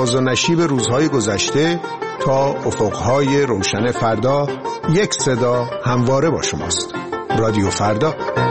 ناز و نشیب روزهای گذشته تا افقهای روشن فردا، یک صدا همواره با شماست. رادیو فردا.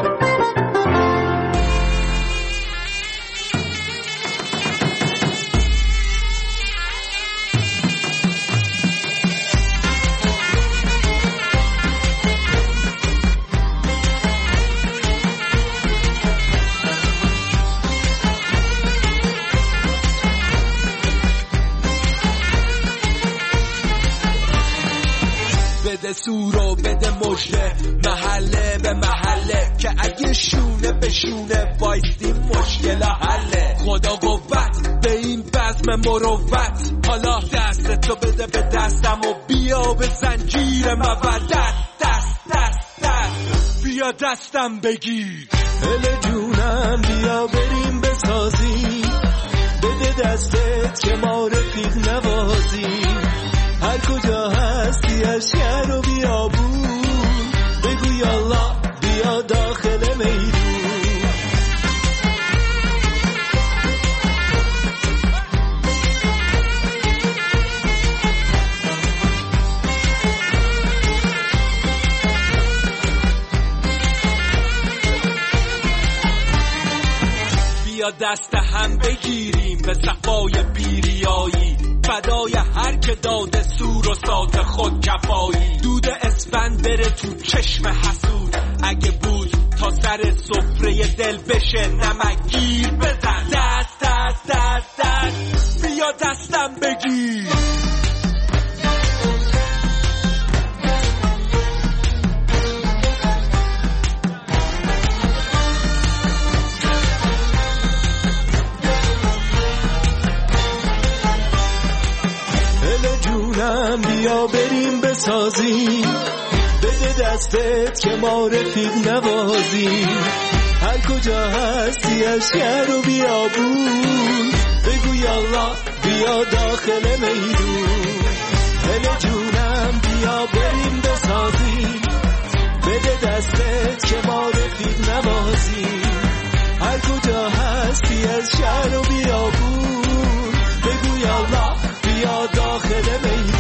بده سورو بده مژده محله به محله که اگه شونه به شونه وایستیم مشکل حله. خدا قوت به این بزم مروت، حالا دستتو بده به دستم و بیا به زنجیر مودت. دست دست دست بیا دستم بگیر، هل جونم بیا بریم بسازیم، بده دستت که ما رفیق نوازیم. هر کجا هستی از شهر و بیابون، بگو یالله بیا داخل میدون. بیا دست هم بگیریم به صفای بیریایی، فدای هر که داده سور و سات خود کفایی. دود اسفند بره تو چشم حسود، اگه بود تا سر سفره دل بشه نمکگیر بزن. دست دست دست دست بیا دستم بگیر. بیا بریم بسازیم، بده دستت که ما رفیق نوازیم. هر کجا هستی از شهر و بیابون، بگو یالله بیا داخل میدون. هل جونم بیا بریم بسازیم، بده دستت که ما رفیق نوازیم. هر کجا هستی از شهر و بیابون، بگو یالله بیا داخل میدون.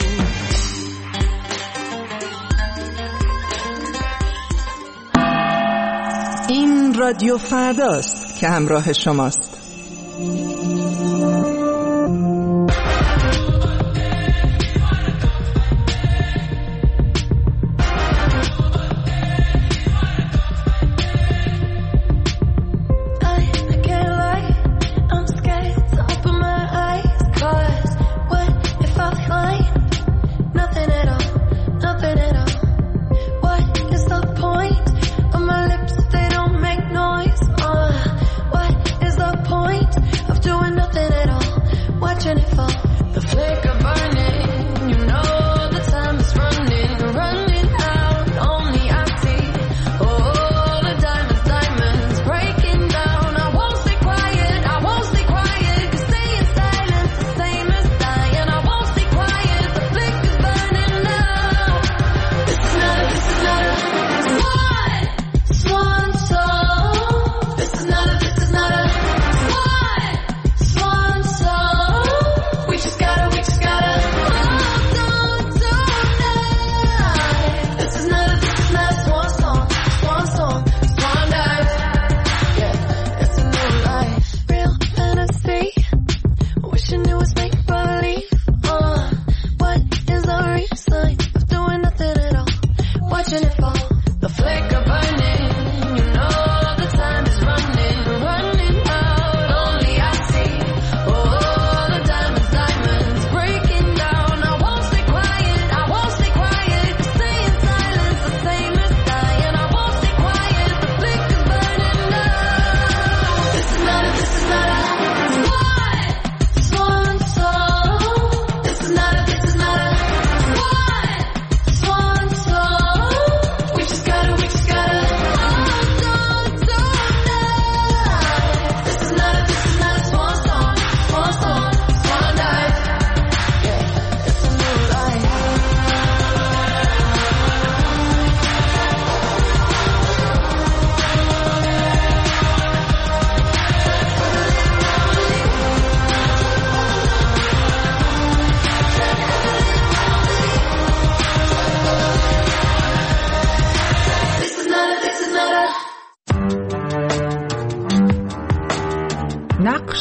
این رادیو فرداست که همراه شماست. Of doing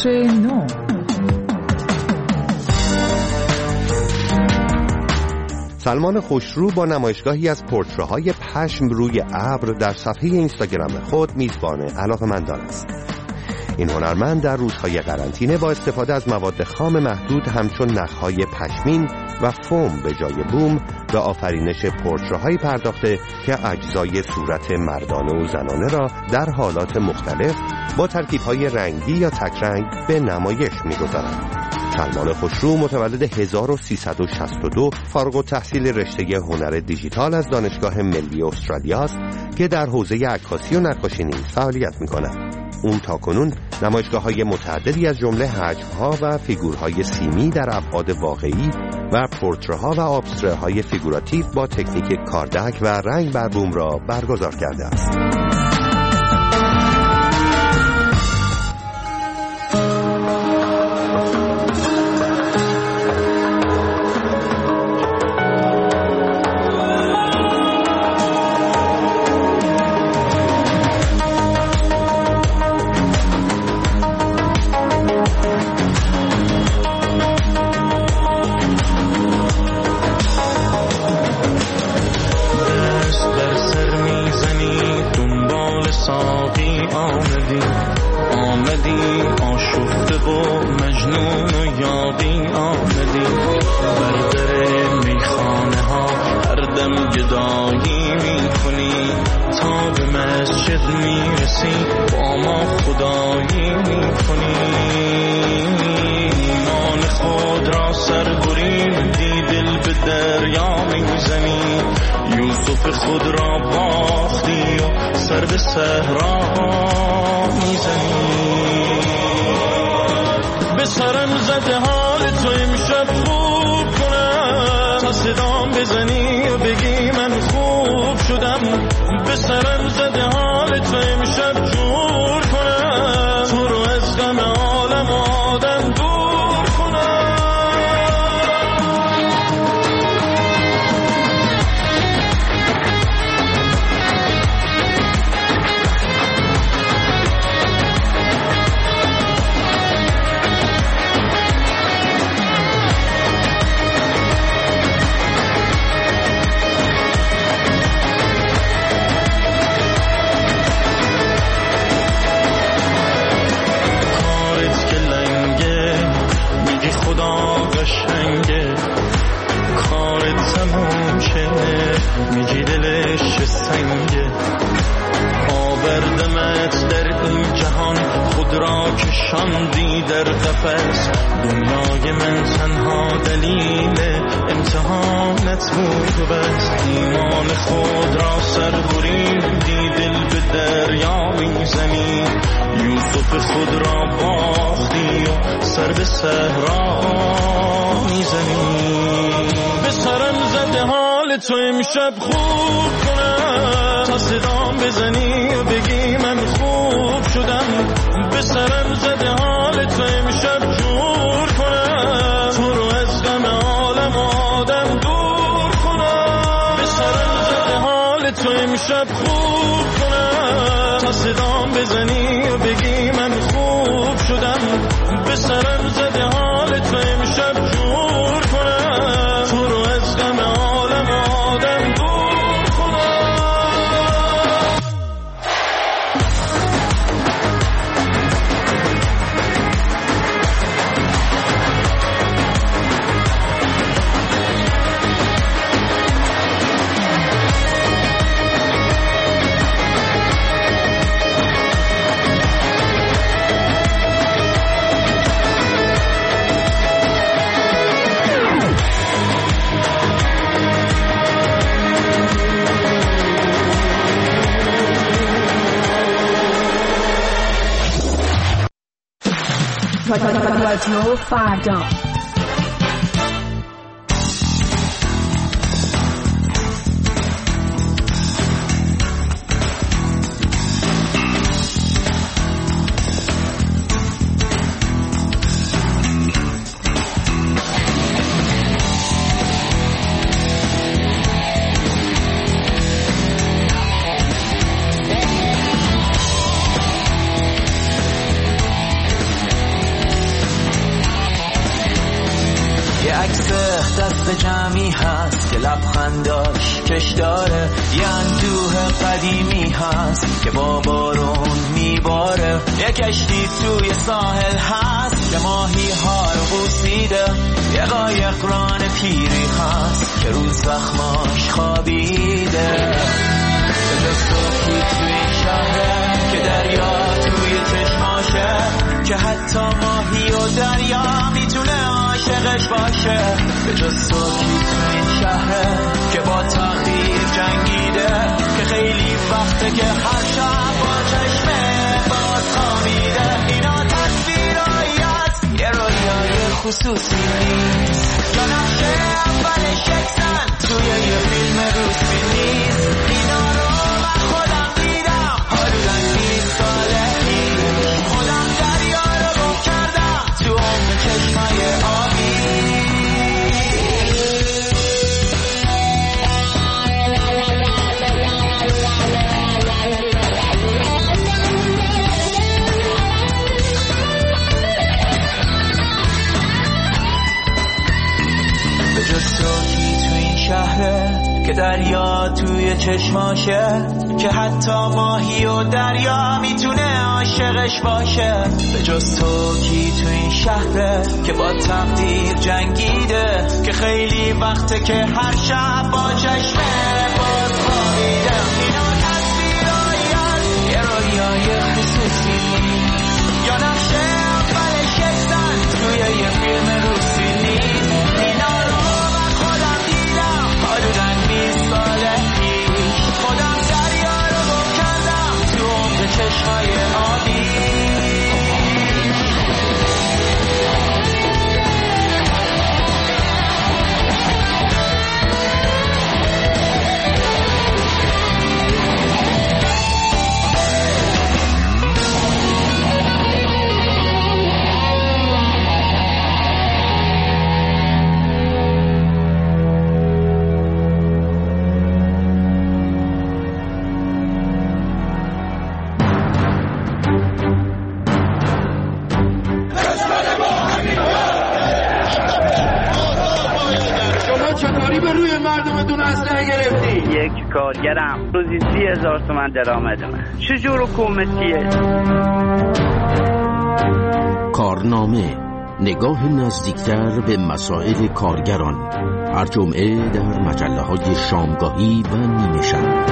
بخش 9. سلمان خوشرو با نمایشگاهی از پورتره‌های پشم روی ابر در صفحه اینستاگرام خود میزبان علاقه‌مندان است. این هنرمند در روزهای قرنطینه با استفاده از مواد خام محدود همچون نخهای پشمین و فوم به جای بوم به آفرینش پورتره‌هایی پرداخته که اجزای صورت مردانه و زنانه را در حالات مختلف با ترکیب‌های رنگی یا تک‌رنگ به نمایش می‌گذارند. سلمان خوشرو متولد 1362 فارغ التحصیل رشته هنر دیجیتال از دانشگاه ملی استرالیا است که در حوزه عکاسی و نقاشی نیز فعالیت می‌کند. اون تاکنون نمایشگاه‌های متعددی از جمله حجم‌ها و فیگورهای سیمی در ابعاد واقعی و پورتره‌ها و آبستره‌های فیگوراتیو با تکنیک کاردک و رنگ بر بوم را برگزار کرده است. خود را باختی و سر به صحرا میزنی. به سرم زده حال تو امشب خوب کنم تا صدام بزنی و بگی من خوب شدم. به سرم زده حال تو امشب جور کنم تو رو از غم عالم آدم دور کنم. میگی دلش سنگه آوردمت در این جهان خود را کشاندی در قفس. دنیای من تنها دلیل امتحانت بود و بس. ایمان خود را سر بریدی دل به دریا میزنی. یوسف خود را باختی و سر به صحرا میزنی. به سرم زده حال تو امشب خوب کنم تا صدام بزنی و بگی من خوب شدم. به سرم زده حال تو امشب جور کنم تو رو از غم عالم آدم دور کنم. به سرم زده حال تو امشب خوب کنم تا صدام بزنی و بگی من خوب شدم. به سرم زده حال تو امشب جور کنم تو رو از غم عالم آدم دور کنم. رادیو فردا. عشق جمعی هست که لبخنداش کش داره، یه اندوه قدیمی هست که با بارون میباره، یه کشتی توی ساحل هست که ماهی ها رو بوسیده، یه قایق ران پیری هست که رو زخماش خوابیده. صبحی توی این شهره که دریا توی چشماشه، که حتی ماهی و دریا میتونه عاشقش باشه. به جز صبحی توی این شهره که با تقدیر جنگیده، که خیلی وقته که هر شب با چشمه باز خوابیده. اینا تصویرایی هست، یه رویای خصوصی نیست، یا نقشه اول شکسن توی یه فیلم روسی نیست. اینا رو من خودم دیدم حدوداً 20 ساله پیش، خودم دریا رو گم کردم تو عمق چشمای آبی. به جز توی تو این شهره که دریا توی چشماشه، که حتی ماهی و دریا میتونه عاشقش باشه. به جز تو کی تو این شهره که با تقدیر جنگیده، که خیلی وقته که هر شب با چشمه باز خوابیده. اینا تصویرایی هست، یه رویای خصوصی نیست، یا نقشه اول شکستن توی یه فیلم روسی نیست. اینا رو من خودم دیدم حدوداً 20 ساله پیش، خودم دریا رو گم کردم تو عمق چشمای آبی. کارگرم روزی 30,000 تومان درآمدمه. چجور حکومتیه؟ کارنامه، نگاه نزدیکتر به مسائل کارگران، هر جمعه در مجله‌های شامگاهی و نیمه شب.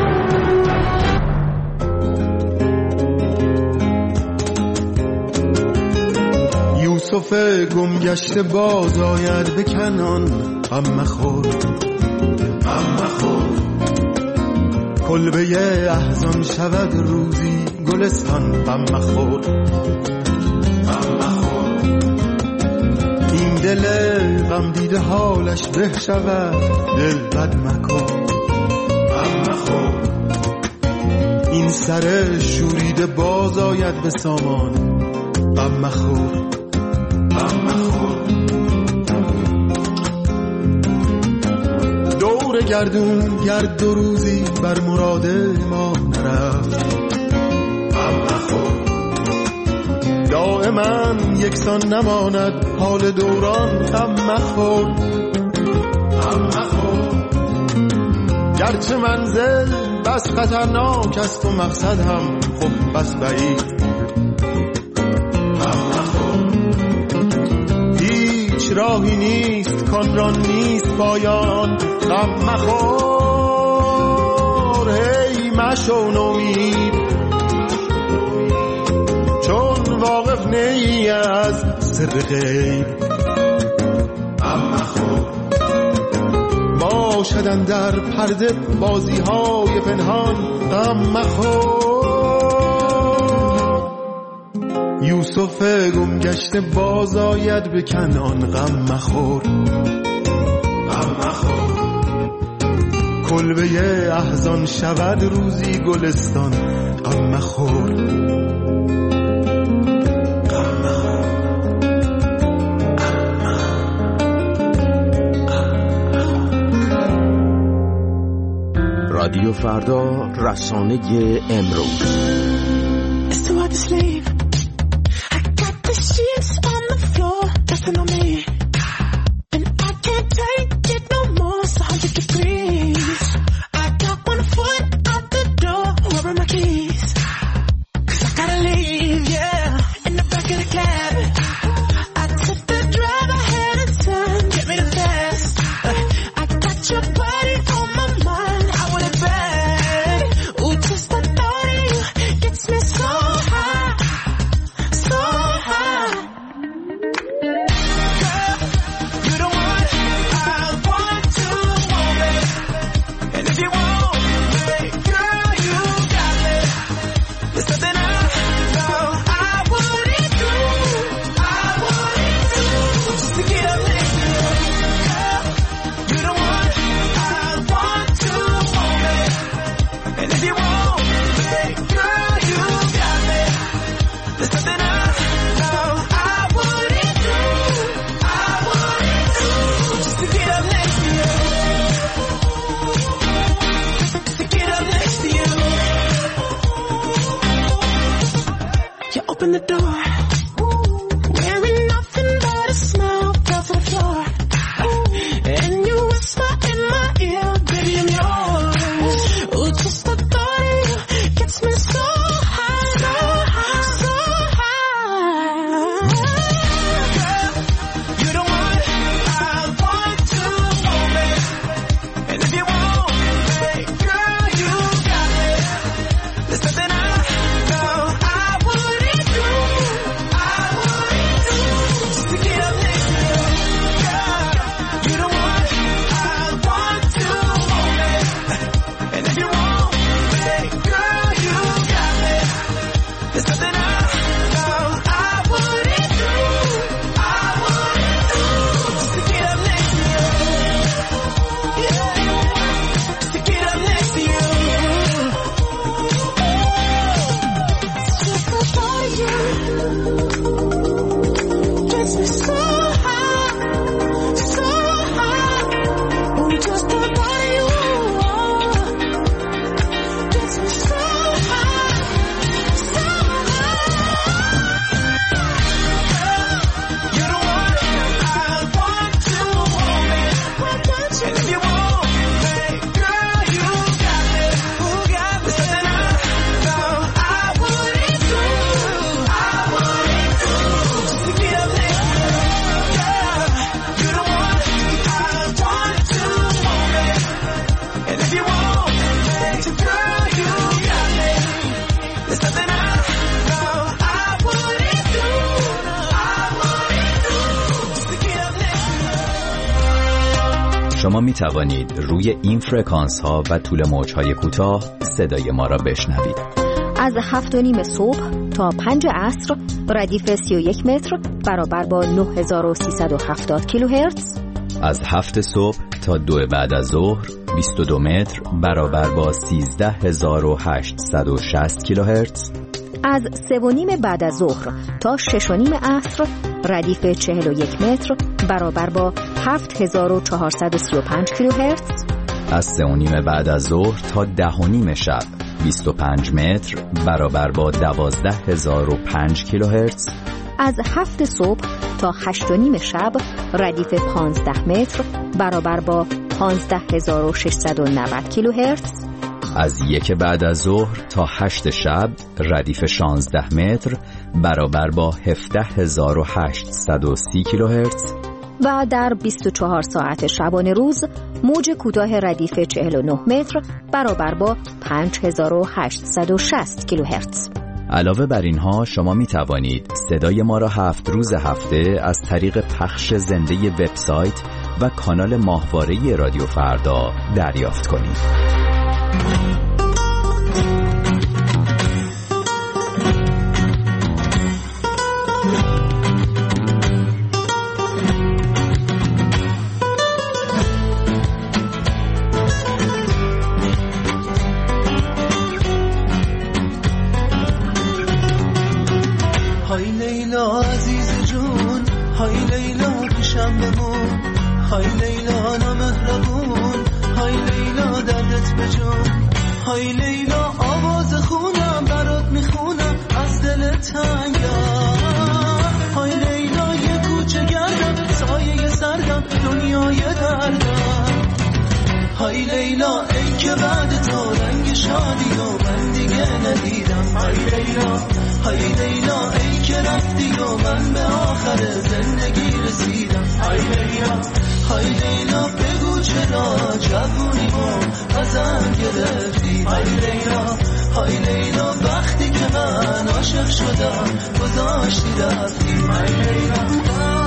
یوسف گمگشته باز آید به کنعان، غم مخور غم مخور. کلبه احزان شود روزی گلستان، غم مخور غم مخور. این دل غم دیده حالش به شود، دل بد مکن غم مخور. این سر شوریده باز آید به سامان، غم مخور غم مخور. دور گردون گرد دو روزی بر مراد ما نرفت، غم مخور. دائما یکسان نماند حال دوران، غم مخور غم مخور. گرچه منزل بس خطرناک است و مقصد هم خب بس بعید، غم مخور. هیچ راهی نیست کان را نیست پایان، غم مخور. هی مشو نومید چون واقف نی از سر غیب، غم مخور. باشدن در پرده بازی های پنهان، غم مخور. یوسف گمگشته باز آید به کنعان، غم مخور غم مخور. کلبه احزان شود روزی گلستان، غم مخور غم مخور. رادیو فردا، رسانه امروز. sheets on the floor, nothing on me, and I can't take it open the door. Wearing nothing but a smile, fell to the floor. And you whisper in my ear, baby, I'm yours. Oh, just the thought of you gets me so high, so high, so high. Girl, you the one I want to hold me. And if you want me, girl, you got it. There's something I know I wouldn't do. Just to get up next to you. Girl, you the one I want to hold me. And if you want me, girl, you got me. There's something I know I wouldn't do. Just to get up next to you. Yeah, just to get up next to you. Just the thought of you gets me so high, so high. Oh, just the thought of you gets me so high, so high. You're the one I want to hold me. And if you want me, girl, you got me. There's something I know I wouldn't do. Just to get up next to you. Girl, you're the one I want to hold me. And if you want me, girl, you got me. There's something I know I wouldn't do. Just to get up next to you. شما می توانید روی این فرکانس ها و طول موج های کوتاه صدای ما را بشنوید. از 7:30 صبح تا 5 عصر ردیف 31 متر برابر با 9370 کیلوهرتز. از 7 صبح تا 2 بعد از ظهر 22 متر برابر با 13860 کیلوهرتز. از 3:30 بعد از ظهر تا 6:30 عصر ردیف 41 متر برابر با 7435 کیلوهرتز. از 3:30 بعد از ظهر تا 10:30 شب 25 متر برابر با 12005 کیلوهرتز. از 7 صبح تا 8:30 شب ردیف 15 متر برابر با 15690 کیلوهرتز. از 1 بعد از ظهر تا 8 شب ردیف 16 متر برابر با 17830 کیلوهرتز. و در 24 ساعت شبانه روز موج کوتاه ردیف 49 متر برابر با 5860 کیلوهرتز. علاوه بر اینها شما می توانید صدای ما را 7 روز هفته از طریق پخش زنده وبسایت و کانال ماهواره رادیو فردا دریافت کنید. های لیلا عزیز جون، های لیلا پیشم بمون، های لیلا نامهربون، های لیلا دردت بجون، های لیلا آواز خونم برات میخونم از دل تنگم، های لیلا یه کوچه گردم سایه سردم دنیای دردم، های لیلا ای که بعد تو رنگ شادی و من دیگه ندیدم، های لیلا های لیلا ای که رفتی و من به آخر زندگی رسیدم، های لیلا های لیلا بگو چرا جوونیمو ازم گرفتی، های لیلا های لیلا وقتی که من عاشق شدم گذاشتی رفتی، های لیلا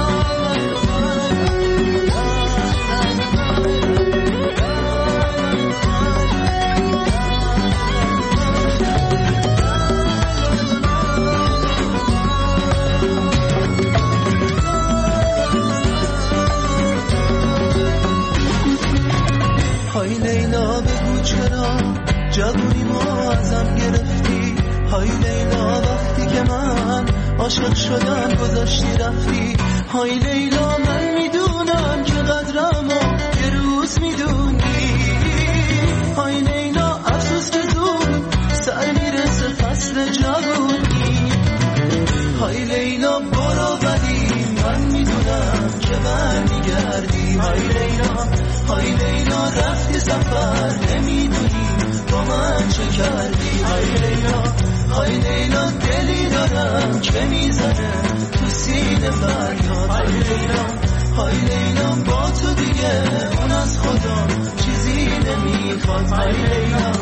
های لیلا بگو چرا جوونیمو ازم گرفتی، های لیلا وقتی که من عاشق شدم گذاشتی رفتی، های لیلا من میدونم که قدرمو یه روز میدونی، های لیلا افسوس که زود سر میرسه فصل جوونی، های لیلا برو ولی من میدونم که برمیگردی. های لیلا های لیلا رفتی سفر نمیدونی با من چه کردی. های لیلا های لیلا دلی دارم که میزنه تو سینه فریاد. های لیلا های لیلا با تو دیگه اون از خدا چیزی نمیخواد. های لیلا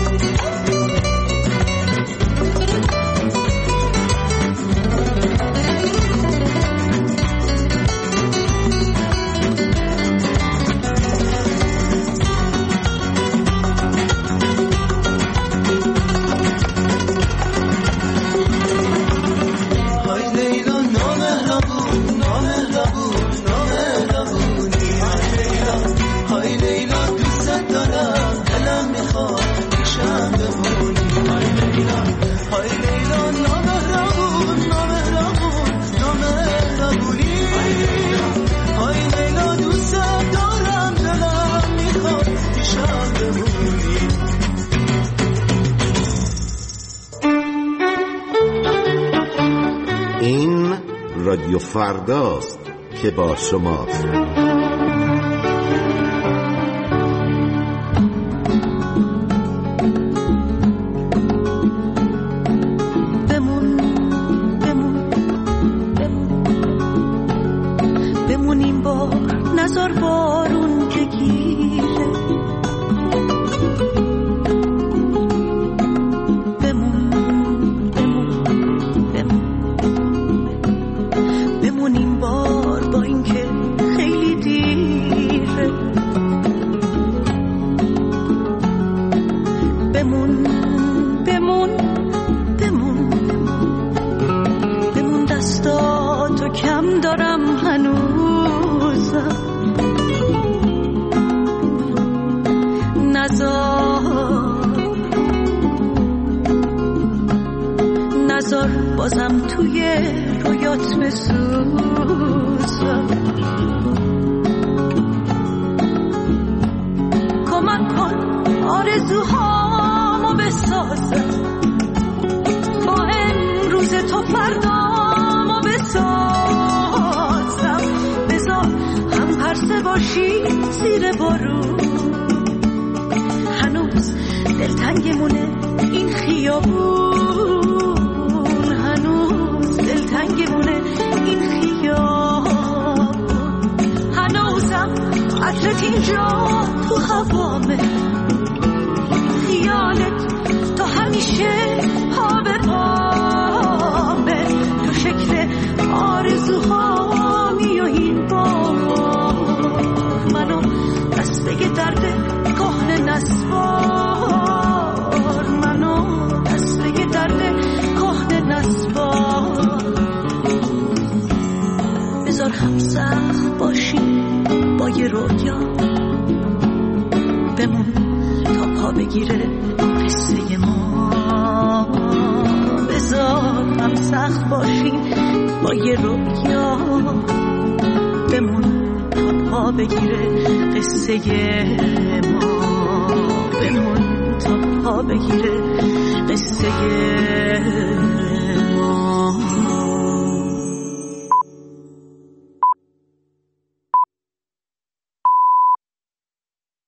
رادیو فرداست که با شماست. بمون این بار نزار بارون که گیره. نزار بازم توی رویات بسوزم. کمک کن آرزوهامو بسازم، با امروز تو فردامو بسازم. بذار هم پرسه باشی زیر بارون، هنوز دلتنگمونه این خیابون، هنوز دلتنگمونه این خیابون. هنوزم عطرت اینجا تو هوامه، خیالت تو همیشه پا به پامه، تو شکل آرزوهامی و این بار منو دسته درد کهنه نسوار، منو دسته درد کهنه نسوار. بذار هم سخت باشی با یه رویا، بمون تا پا بگیره قصه ما. بذار هم سخت باشی با یه رویا، بمون تا پا بگیره قصه ما. بمون تا پا بگیره قصه